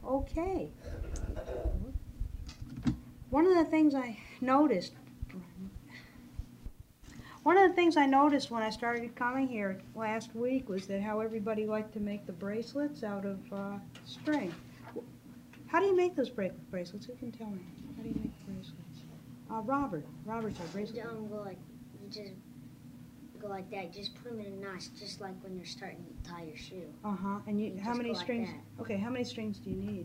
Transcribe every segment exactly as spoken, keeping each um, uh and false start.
Okay. One of the things I noticed, one of the things I noticed when I started coming here last week was that how everybody liked to make the bracelets out of uh, string. How do you make those bra bracelets? Who can tell me? How do you make the bracelets? Uh, Robert. Robert's our bracelet. You don't go like, you just go like that. Just put them in a notch, just like when you're starting to tie your shoe. Uh-huh. And you, You how just many go like strings? that. Okay, how many strings do you need?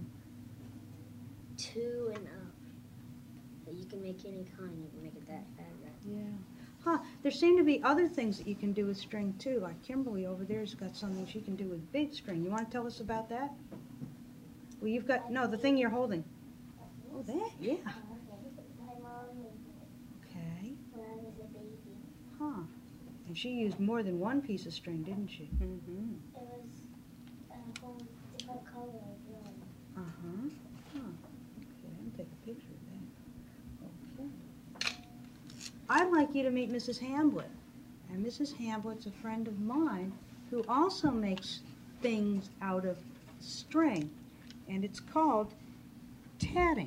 Two and up. But you can make any kind. You can make it that fat, right? Yeah. Huh. There seem to be other things that you can do with string, too. Like Kimberly over there's got something she can do with big string. You want to tell us about that? Well, you've got, no, the thing you're holding. Oh, that? Yeah. My mom made Okay. it when I was a baby. Huh. And she used more than one piece of string, didn't she? Mm-hmm. It was a whole different color of one. Uh-huh. Huh. Okay, I'll take a picture of that. Okay. I'd like you to meet Missus Hamblett. And Missus Hamblett's a friend of mine who also makes things out of string. And it's called tatting.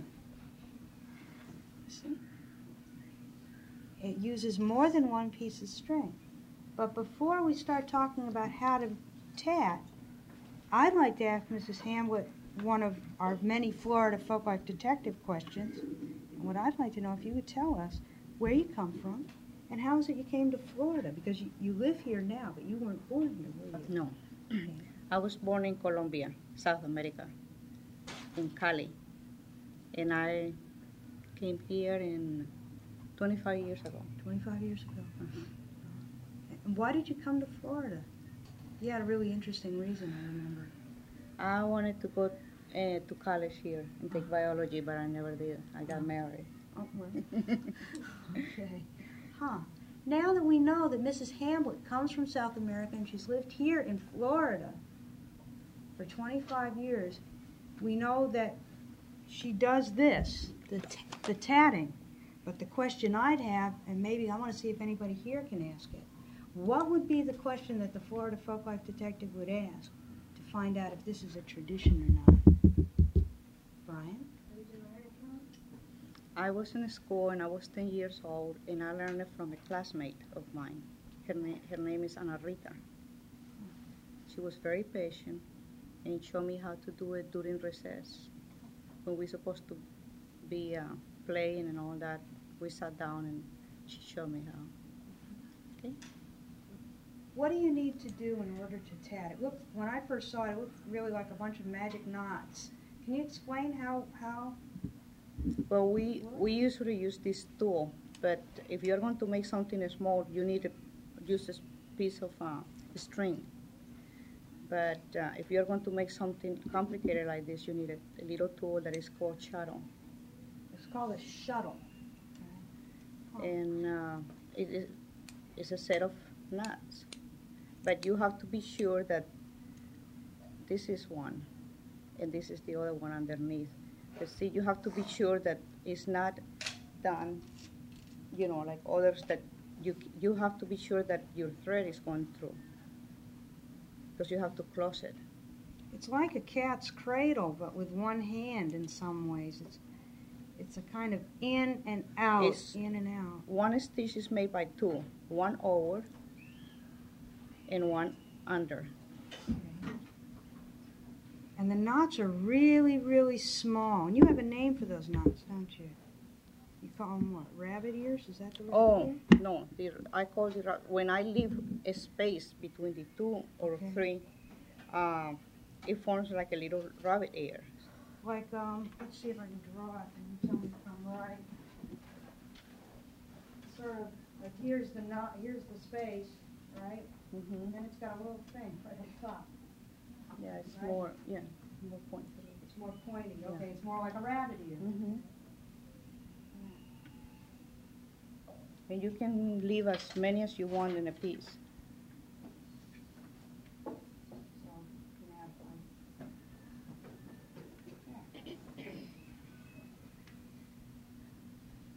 See? It uses more than one piece of string. But before we start talking about how to tat, I'd like to ask Missus Hamblett one of our many Florida Folklife Detective questions. And what I'd like to know, if you would tell us where you come from and how is it you came to Florida? Because you, you live here now, but you weren't born here, were you? No. Okay. I was born in Colombia, South America, in Cali. And I came here in twenty-five years ago. twenty-five years ago. Uh-huh. And why did you come to Florida? You had a really interesting reason, I remember. I wanted to go uh, to college here and take biology, but I never did. I got married. Oh, well. Okay. Huh. Now that we know that Missus Hamblett comes from South America and she's lived here in Florida for twenty-five years, we know that she does this, the, t the tatting. But the question I'd have, and maybe I want to see if anybody here can ask it, what would be the question that the Florida Folklife Detective would ask to find out if this is a tradition or not? Brian? I was in school and I was ten years old, and I learned it from a classmate of mine. Her, na her name is Ana Rita. She was very patient and showed me how to do it during recess. When we're supposed to be uh, playing and all that, we sat down and she showed me how. Okay? What do you need to do in order to tat? It looked, when I first saw it, it looked really like a bunch of magic knots. Can you explain how, how? Well, we, we usually use this tool, but if you're going to make something small, you need to use a piece of uh, string. But uh, if you're going to make something complicated like this, you need a, a little tool that is called shuttle. It's called a shuttle. Okay. And uh, it is it's a set of knots. But you have to be sure that this is one, and this is the other one underneath. But see, you have to be sure that it's not done, you know, like others that you, you have to be sure that your thread is going through, because you have to close it. It's like a cat's cradle, but with one hand in some ways. It's, it's a kind of in and out, It's, in and out. One stitch is made by two, one over and one under. Okay. And the knots are really, really small. And you have a name for those knots, don't you? You call them what, rabbit ears? Is that the word? Oh, no, the, I call it, when I leave a space between the two or Okay. three, um, it forms like a little rabbit ear. Like, um, let's see if I can draw it and you tell me if I'm right. Sort of, like here's the knot, here's the space, right? Mm-hmm. And then it's got a little thing right up top. Yeah, it's Right. more, yeah, more pointed. It's more pointy, Yeah. okay, it's more like a rabbit ear. Mm-hmm. And you can leave as many as you want in a piece. So, you can have one.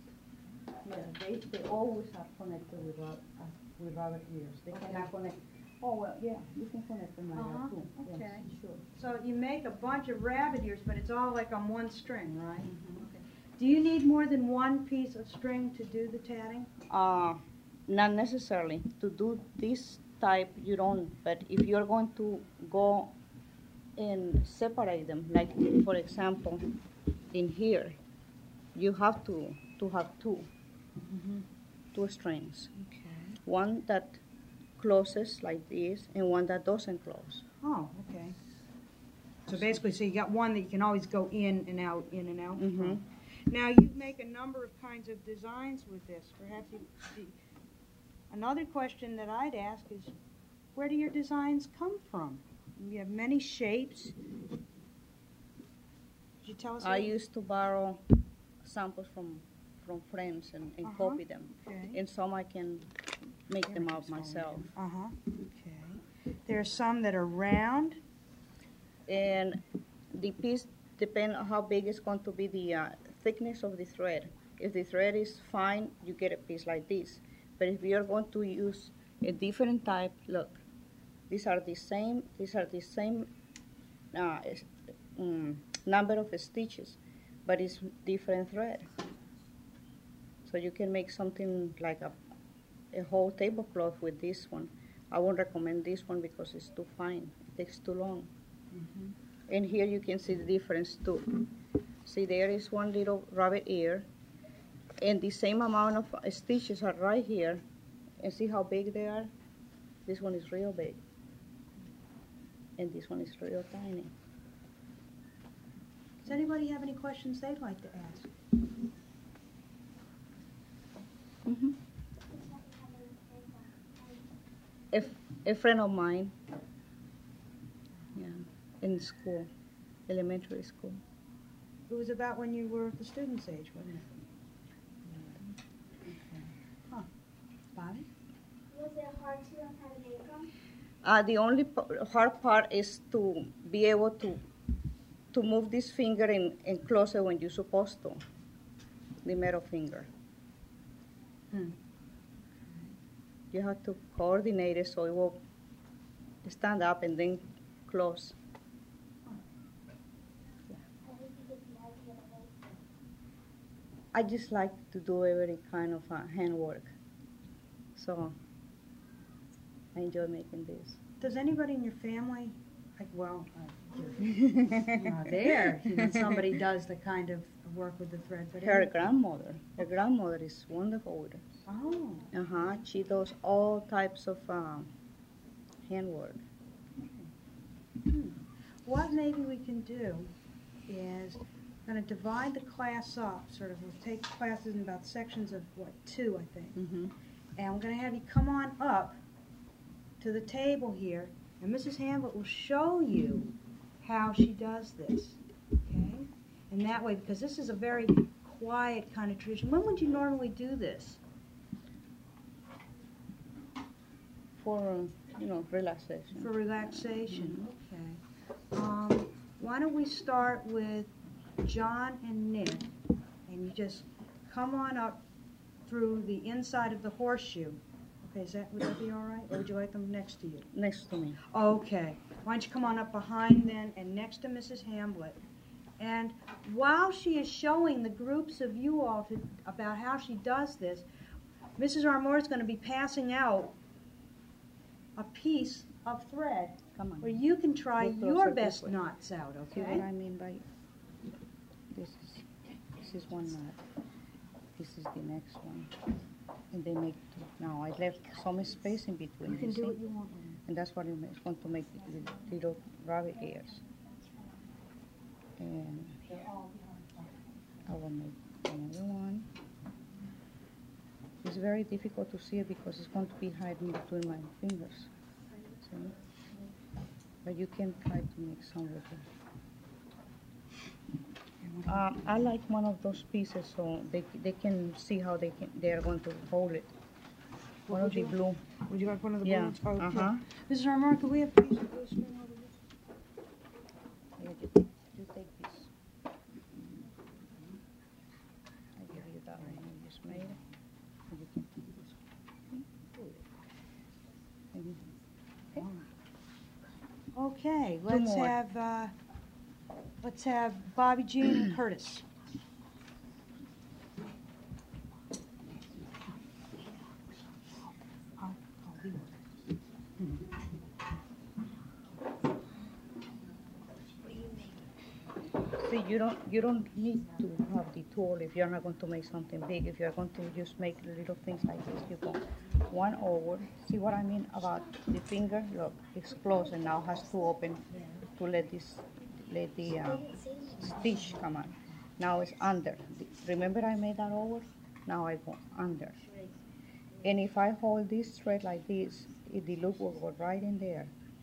Yeah, they, they always have connected with, rab- uh, with rabbit ears. They Okay. cannot connect Oh, well, yeah, you can connect them right Uh-huh, out too. Yes, okay. sure. So you make a bunch of rabbit ears, but it's all like on one string, right? Mhm. Okay. Do you need more than one piece of string to do the tatting? Uh, not necessarily. To do this type, you don't. But if you're going to go and separate them, like for example, in here, you have to to have two Mhm. two strings. Okay. One that closes like this, and one that doesn't close. Oh, okay. So basically, so you got one that you can always go in and out, in and out Mhm. from. Now you make a number of kinds of designs with this. Perhaps you. The, another question that I'd ask is, where do your designs come from? You have many shapes. Could you tell us? a I little- used to borrow samples from from friends and, and Uh-huh. copy them, Okay. and some I can make them out myself. Uh huh. Okay. There are some that are round. And the piece depends on how big it's going to be the uh, thickness of the thread. If the thread is fine, you get a piece like this. But if you're going to use a different type, look, these are the same. These are the same uh, es- mm, number of stitches, but it's different thread. So you can make something like a a whole tablecloth with this one. I won't recommend this one because it's too fine. It takes too long. Mhm. And here you can see the difference too. See, there is one little rabbit ear, and the same amount of stitches are right here. And see how big they are? This one is real big, and this one is real tiny. Does anybody have any questions they'd like to ask? Mm-hmm. A, a friend of mine, yeah, in school, elementary school. It was about when you were the student's age, wasn't it? Okay. Huh. Bobby? Was it hard to learn how to make them? Uh, the only p- hard part is to be able to to move this finger and, and close it when you're supposed to, the middle finger. Hmm. You have to coordinate it so it will stand up and then close. How did you get the idea to make them? I just like to do every kind of uh, handwork, so I enjoy making this. Does anybody in your family, like, well, uh, you're not there, you know, somebody does the kind of work with the thread, but Her any- grandmother, her grandmother is wonderful with it. Oh, Uh huh. She does all types of um, handwork. hmm. What maybe we can do is going to divide the class up, sort of, we'll take classes in about sections of, what, two, I think. Mm-hmm. And we're going to have you come on up to the table here, and Missus Hamlet will show you how she does this, okay? And that way, because this is a very quiet kind of tradition. When would you normally do this? For you know relaxation. For relaxation, okay. Um, why don't we start with John and Nick, and you just come on up through the inside of the horseshoe. Okay, is that, would that be all right? Or would you like them next to you? Next to me. Okay. Why don't you come on up behind then and next to Missus Hamlet. And while she is showing the groups of you all to, about how she does this, Missus Armour is going to be passing out a piece of thread Come on. where you can try Look your closer this best way. knots out, See what okay? I mean by this is this is one knot. This is the next one. And they make two. Now I left some space in between. You can do see? what you want. And that's what it's going to make the the little rabbit ears. And I will make another one. It's very difficult to see it because it's going to be hiding between my fingers. See? But you can try to make some with it. Uh, I like one of those pieces so they they can see how they can they are going to hold it. One of would the you like? blue. Would you like one of the Yeah. balloons? Okay. Uh-huh. Missus Armour, could we have a piece of blue string over here? Yeah, you, take- you take this. I give you that one you just made. And you can take this one. And Okay, let's more. have, uh, let's have Bobby Jean and Curtis. I'll- I'll leave it. See, you don't you don't need to have the tool if you're not going to make something big. If you're going to just make little things like this, you go one over. See what I mean about the finger? Look, it's closed and now has to open to let this let the uh, stitch come on. Now it's under. Remember I made that over? Now I go under. And if I hold this straight like this, it, the loop will go right in there.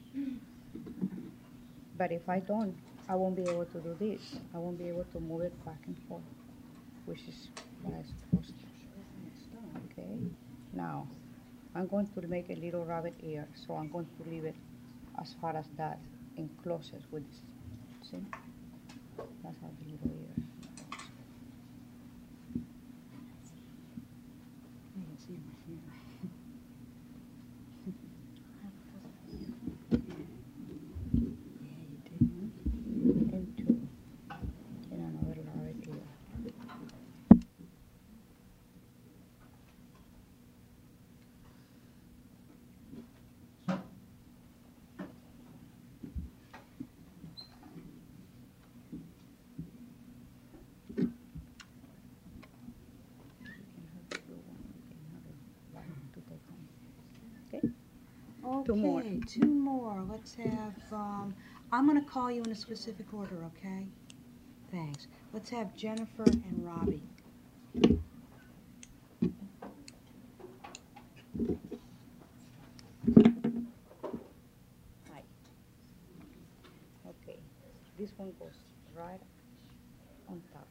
But if I don't, I won't be able to do this. I won't be able to move it back and forth, which is what I'm supposed to. Okay? Now, I'm going to make a little rabbit ear, so I'm going to leave it as far as that and close it with this. See? That's how the little ear. And two. And another rabbit ear. Okay? Two more. Okay, two more. Let's have, um, I'm going to call you in a specific order, okay? Thanks. Let's have Jennifer and Robbie. Hi. Okay. This one goes right on top.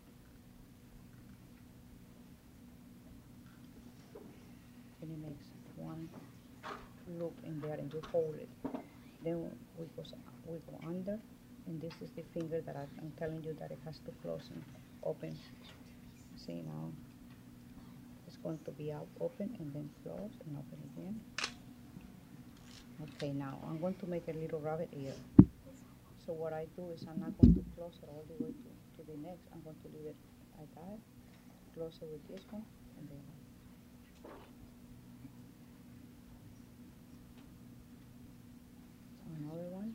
And it makes one loop in there and you hold it. Then we go, we go under, and this is the finger that I- I'm telling you that it has to close and open. See now, it's going to be out open and then close and open again. Okay, now I'm going to make a little rabbit ear. So what I do is I'm not going to close it all the way to, to the next. I'm going to leave it like that, close it with this one, and then another one.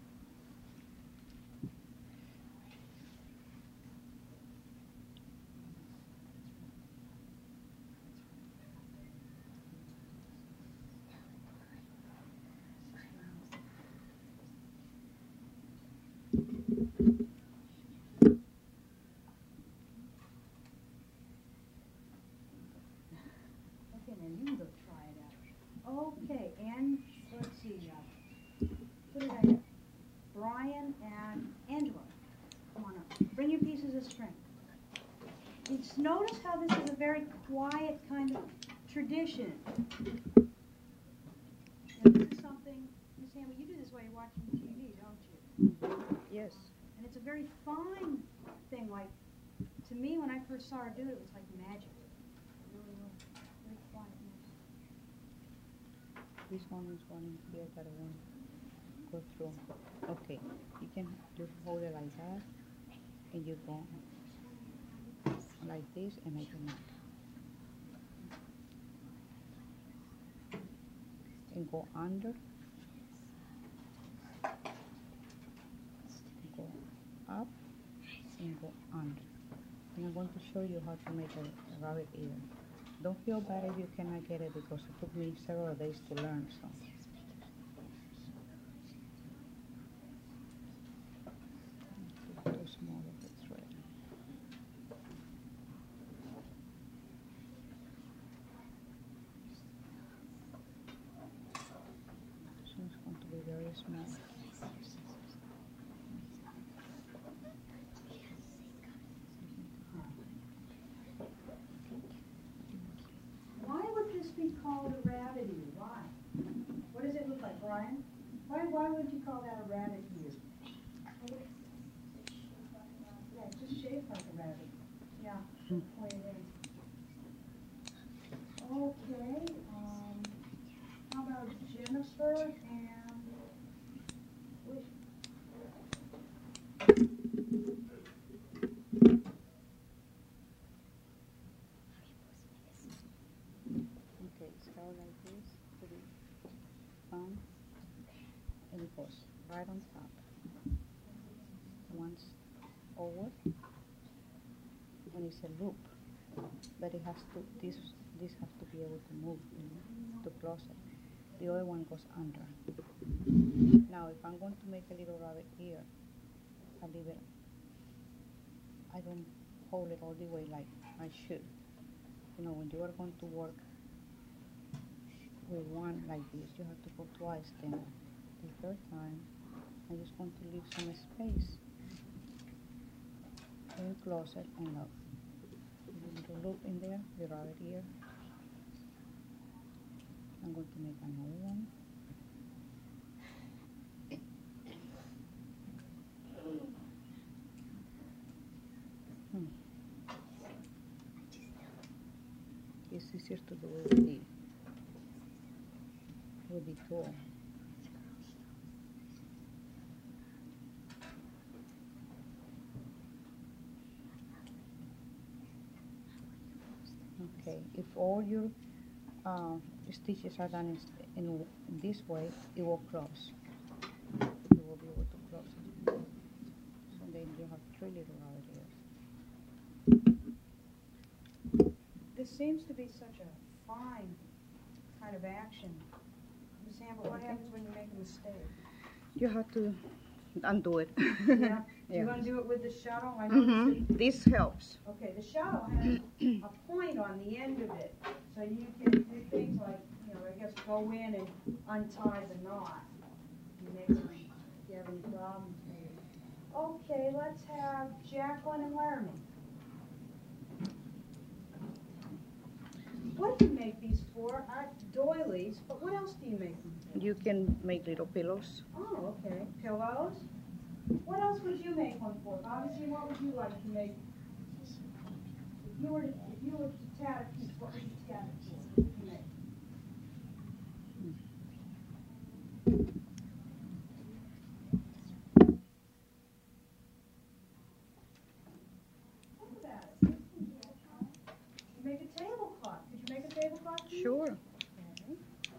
Okay, now you can go try it out. Okay, and let's see. Uh, who did I have? Brian and Angela. Come on up. Bring your pieces of string. It's, notice how this is a very quiet kind of tradition. Now, this is something, Miss Hammer, you do this while you're watching T V, don't you? Yes. And it's a very fine thing. Like, to me, when I first saw her do it, it was like magic. Really, really, very quiet magic. This one is one in here that I want to go through. Okay, you can just hold it like that, and you go like this and make a knot. And go under. Go up and go under. And I'm going to show you how to make a, a rabbit ear. Don't feel bad if you cannot get it because it took me several days to learn. So. Too small of the thread. This one's going to be very small. Why would this be called a rabbit ear? Why? What does it look like, Brian? Why, why would you call that a rabbit ear? Yeah, it's just shaped like a rabbit. Yeah, the way it is. Okay, um, how about Jennifer and, which, go like this to the thumb, and it goes right on top. Once over, and it's a loop, but it has to, this this has to be able to move, you know, to close it. The other one goes under. Now, if I'm going to make a little rabbit ear, I leave it, I don't hold it all the way like I should. You know, when you are going to work with one like this, you have to go twice. Then the third time, I'm just going to leave some space and close it and look. A little loop in there, the rabbit ear. I'm going to make another one. Hmm. It's easier to do it with the, with the tool. Okay, if all your uh, stitches are done in, in this way, it will close. You will be able to close it. So then you have three little rabbit ears. This seems to be such a fine kind of action. Miss Amber, what happens when you make a mistake? You have to undo it. Yeah. Yeah. You're going to do it with the shuttle? I Mm-hmm. noticed it. This helps. Okay, the shuttle has a point on the end of it, so you can do things like, you know, I guess go in and untie the knot. And make them, if you have any problems with it. Okay, let's have Jacqueline and Laramie. What do you make these for? Uh, doilies, but what else do you make them for? You can make little pillows. Oh, okay. Pillows? What else would you make one for? Obviously, what would you like to make? If you were to, if you were to tat a piece, what would you tat it for? What would you make? Think about it. You make a tablecloth. Could you make a tablecloth? for me? Sure. Okay.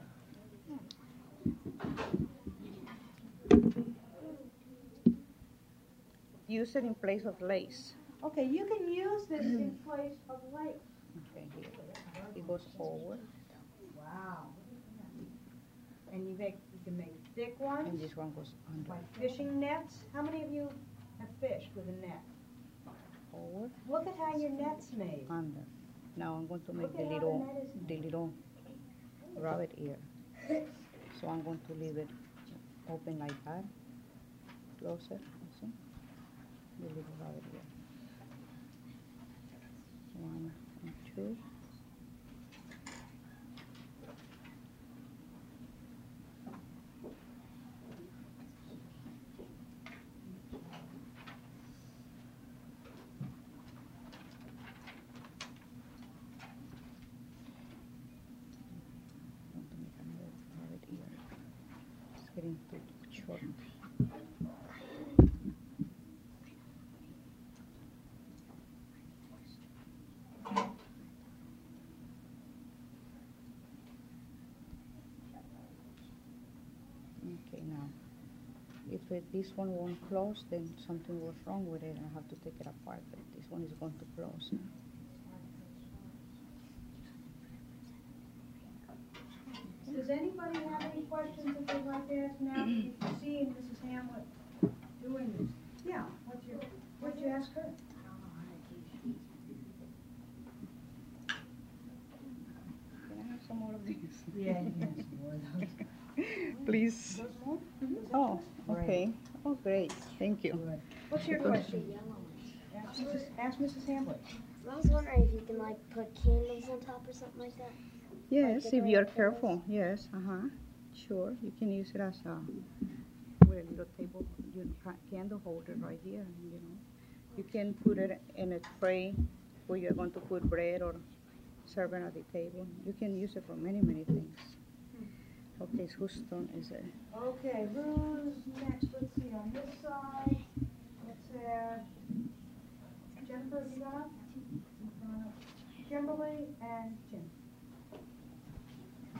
Use it in place of lace. Okay, you can use this in place of lace. Okay, here. It goes forward, Wow. And you make, you can make thick ones, and this one goes under. like fishing nets. How many of you have fished with a net? Forward, Look at how your net's made. under. Now I'm going to make Look the at how little, the net is the made. little rabbit ear. So I'm going to leave it open like that. Close it, see? The little rabbit ear. One and two. Want to make another rabbit ear. It's getting too short. Okay, now, if it, this one won't close, then something was wrong with it, and I have to take it apart, but this one is going to close. Does anybody have any questions that they'd like to ask now that you've seen Missus Hamlet doing this? Yeah, what's your, what'd you ask her? Can I have some more of these? Yeah, yes, more of those. Please. Those more? Oh, okay. Oh, great. Thank you. Good. What's your The question? yellow ones. Ask Missus Ask Missus Hamlet. I was wondering if you can like put candles on top or something like that. Yes, Like if you're decorative careful. Yes, uh-huh. Sure, you can use it as a, with a little table, you know, ca- candle holder right here, you know. You can put it in a tray where you're going to put bread or serve it at the table. You can use it for many, many things. Okay, so whose turn is it? Okay, who's next? Let's see, on this side, let's have Jennifer, have you got up? Kimberly and Jim.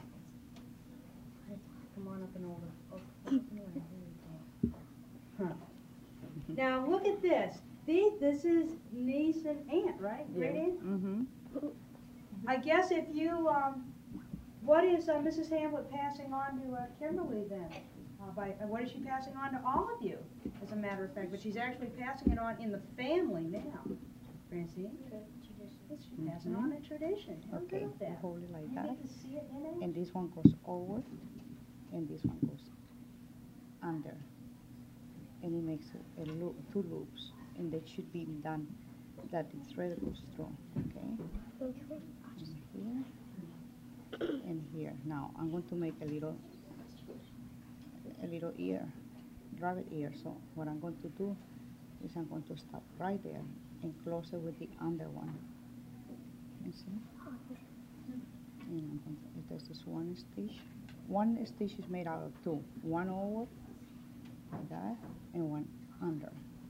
look at this. These, this is niece and aunt, right? Great aunt? Mm-hmm. I guess if you, um, what is uh, Missus Hamlet passing on to uh, Kimberly then? Uh, by, uh, what is she passing on to all of you, as a matter of fact? But she's actually passing it on in the family now. Francine? She's passing on a tradition. How Okay, about that? hold it like You that. get to see it in it? And this one goes over, and this one goes under. And it makes a, a loop, two loops, and they should be done that the thread goes through, okay? And here, and here. Now, I'm going to make a little, a little ear, rabbit ear. So what I'm going to do is I'm going to stop right there and close it with the under one. You see? And I'm going to, there's this one stitch. One stitch is made out of two. One over, like that, and one under.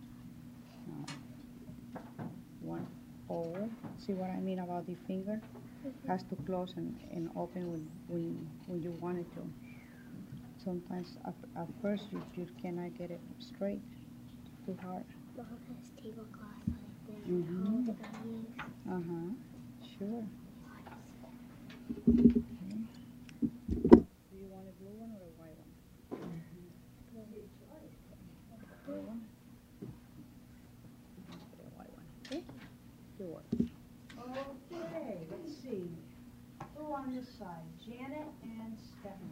Now, one over. See what I mean about the finger? Has to close and, and open when, when, when you want it to. Sometimes at, at first you, you cannot get it straight. Too hard. Mom has tablecloth like that. Mhm. All the values. Uh-huh. Sure. Okay. Do you want a blue one or a white one? Blue one? Get a white one. Okay? Your work. Okay, let's see. Who on this side? Janet and Stephanie.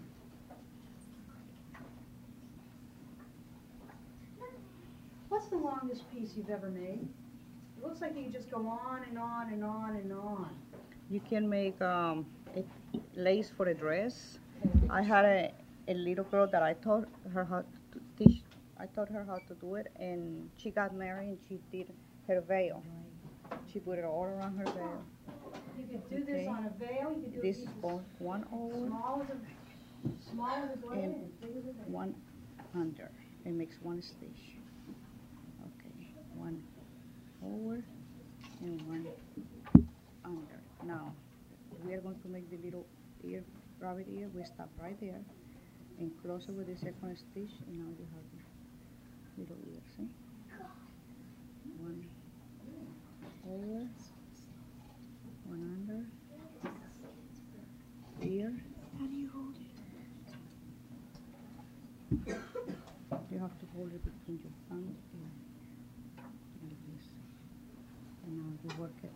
What's the longest piece you've ever made? It looks like you just go on and on and on and on. You can make um, a lace for a dress. I had a, a little girl that I taught her how to teach. I taught her how to do it, and she got married and she did her veil. She put it all around her veil. You could do this Okay. on a veil. You could do This it goes one over, small as a small as a blade And and big as a veil. one under. It makes one stitch. Okay, one over and one under. Now, we are going to make the little ear, rabbit ear. We stop right there and close it with the second stitch, and now you have the little ear, see? One over, one under, ear. How do you hold it? You have to hold it between your thumbs here, like this. And now you work it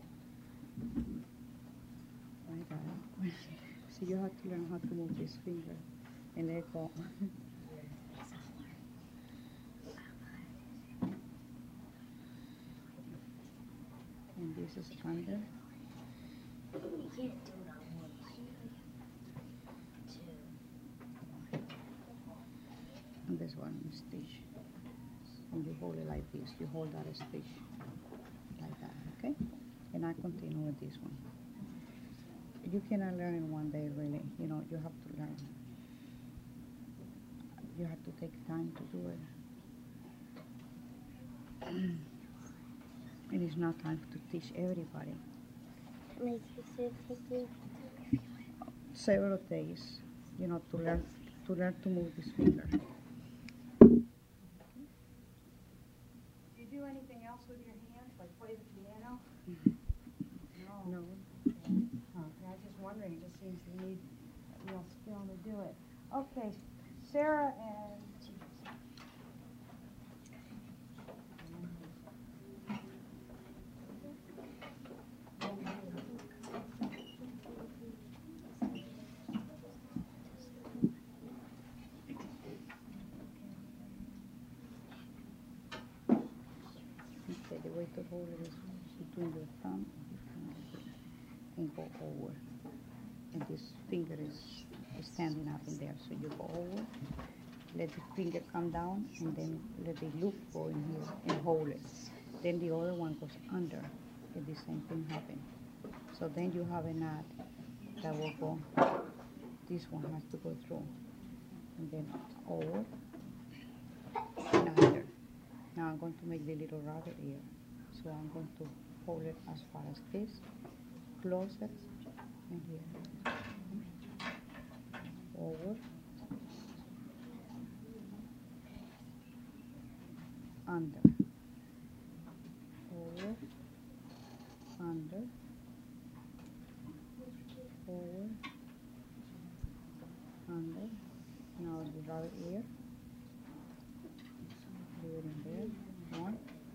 like that. So you have to learn how to move this finger and let it go. And this is under. You can't do it on one. Two. And this one is stitch. And you hold it like this. You hold that stitch like that, okay? And I continue with this one. You cannot learn in one day, really. You know, you have to learn. You have to take time to do it. And it's not time to teach everybody. Like you said, taking Several days, you know, to learn to learn to move this finger. Do you do anything else with your hands, like play the piano? No. No. Huh, I was just wondering, it just seems to need a real skill to do it. Okay, Sarah and Okay, the way to hold it is between your thumb and go over. And this finger is, is standing up in there. So you go over, let the finger come down, and then let the loop go in here and hold it. Then the other one goes under, and the same thing happens. So then you have a knot that will go, this one has to go through. And then over and under. Now I'm going to make the little rabbit ear. So I'm going to hold it as far as this, close it, and here. Over, under. rabbit ear. Leave it in there. One.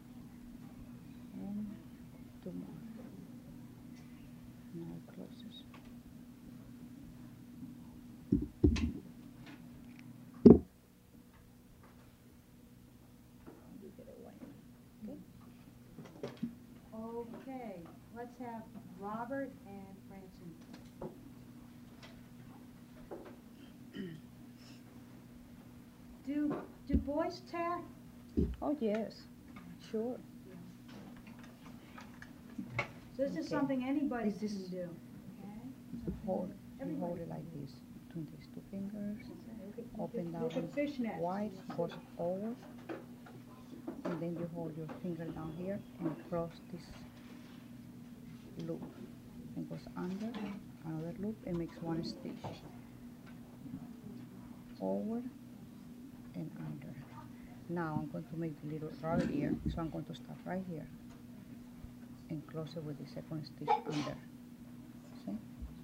And two more. Now it closes. Give it away. Okay, let's have Robert and Francine. Do do boys tap? Oh yes, sure. So this is Okay. something anybody This can is- do. Okay. Hold, you Everybody. hold it like this between these two fingers. Look at, Open that look at one fishnet. wide, goes over, and then you hold your finger down here and cross this loop. And goes under, another loop, and makes one stitch. Over and under. Now I'm going to make the little rabbit ear, so I'm going to start right here and close it with the second stitch under. See?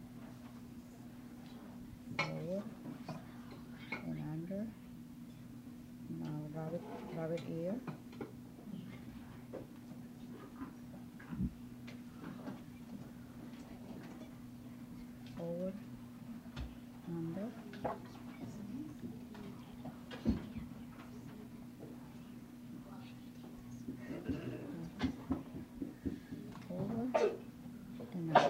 Over and under. Now rabbit, rabbit ear. Over, under. Over and under.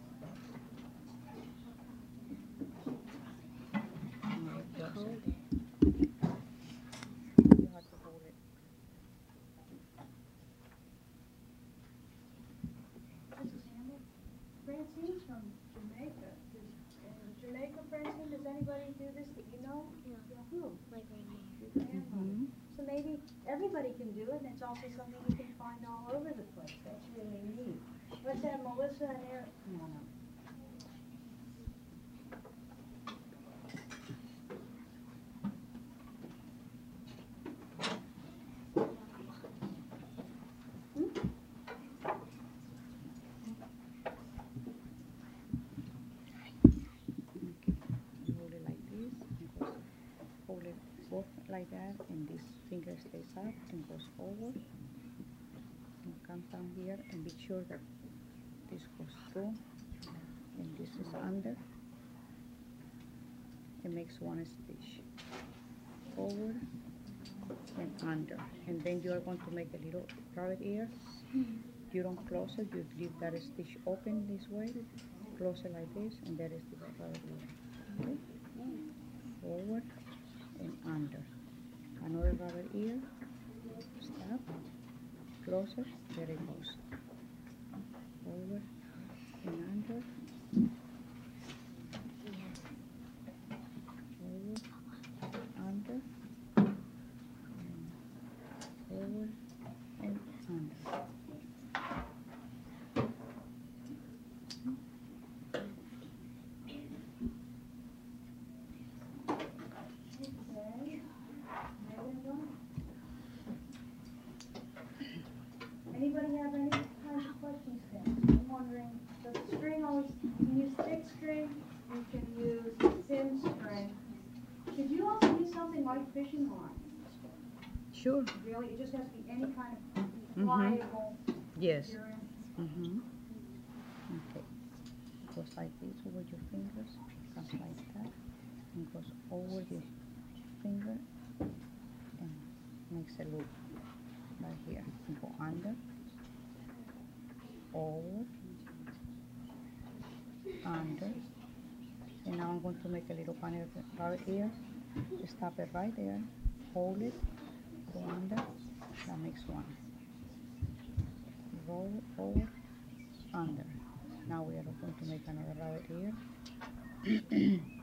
Now it close it. You have to hold it. Missus Hamlet, Francine's from Jamaica. Does, uh, Jamaica, Francine, does anybody do this that you know? Yeah. Who? My grandma. Your grandmother. Mhm. So maybe everybody can do it, and it's also something you can find all over the place. That's really neat. Let's have Melissa and Eric come on up. You hold it like this, and goes, hold it both like that, and this finger stays up and goes over, and comes down here, and be sure that this goes through, and this is under. It makes one stitch, forward and under, and then you are going to make a little rabbit ear. You don't close it, you leave that stitch open this way, close it like this, and that is the rabbit ear. Okay? Forward and under. Another rabbit ear, stop, close it, there it goes. Forward and under. Forward, under, and forward and under. Okay. Everyone? Anybody have any kinds of questions then? I'm wondering, does the string always, you can use thick string, you can use thin string. Could you also use something like fishing line? Sure. Really, it just has to be any kind of Mhm. pliable Yes. material. Mm-hmm. Okay. Goes like this over your fingers, comes like that, and goes over your finger, and makes a loop right here. And go under, over, under, and now I'm going to make a little panel right here. Stop it right there, hold it, go under, that makes one. Roll over, under. Now we are going to make another rabbit here.